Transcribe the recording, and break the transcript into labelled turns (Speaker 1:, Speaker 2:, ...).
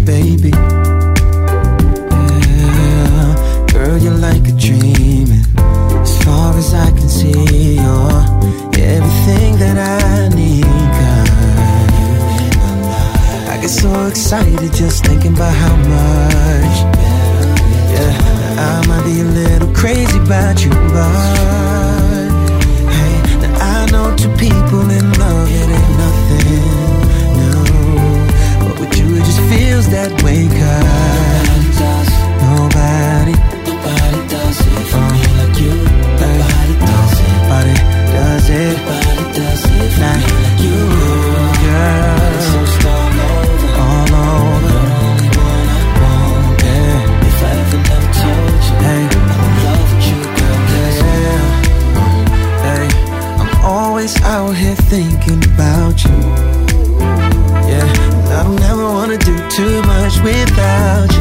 Speaker 1: baby. Yeah, girl, you're like a dream. As far as I can see, you're everything that I need. I get so excited just thinking about how much. Yeah, I might be a little crazy about you, but hey, now I know two people in love, it ain't nothing, no. But with you it just feels that way, 'cause nobody does it for me like you. Nobody does it. Nobody does it. Nobody does it for me like you, girl. So start all over. You're the only one I want, yeah. If I ever never told you, hey, I'm in love with you, girl, yeah. Hey, I'm always out here thinking about you. Yeah, I don't ever wanna do too much without you.